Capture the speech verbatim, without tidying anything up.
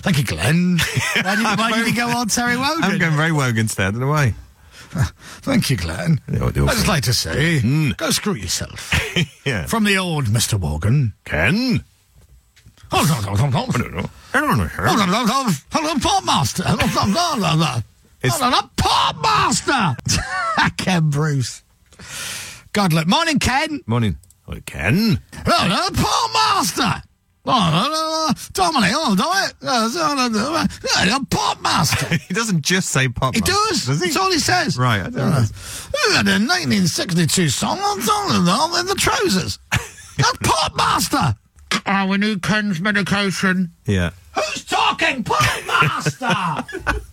Thank you, Glenn. Why did, why did you go on Terry Wogan? I'm going very Wogan stand in a way. Thank you, Glenn. You're- you're I'd just fine. like to say, Mm. go screw yourself. Yeah. From the old Mister Wogan. Ken? Hold on, hold on, hold on. I don't know. I don't know. Hold on, hold on, hold on, Portmaster. Hold on, hold on, hold on. It's- Hold on, Portmaster. Ken Bruce. God, look. Morning, Ken. Morning. Oh, Ken? Hold on, Portmaster. Oh, Dominic, hold on. Portmaster. He doesn't just say pop. He does. Does he? That's all he says. Right, I don't know. We had a nineteen sixty-two song on Donald in the trousers. That's Portmaster. Oh, we need Ken's medication. Yeah. Who's talking? Portmaster!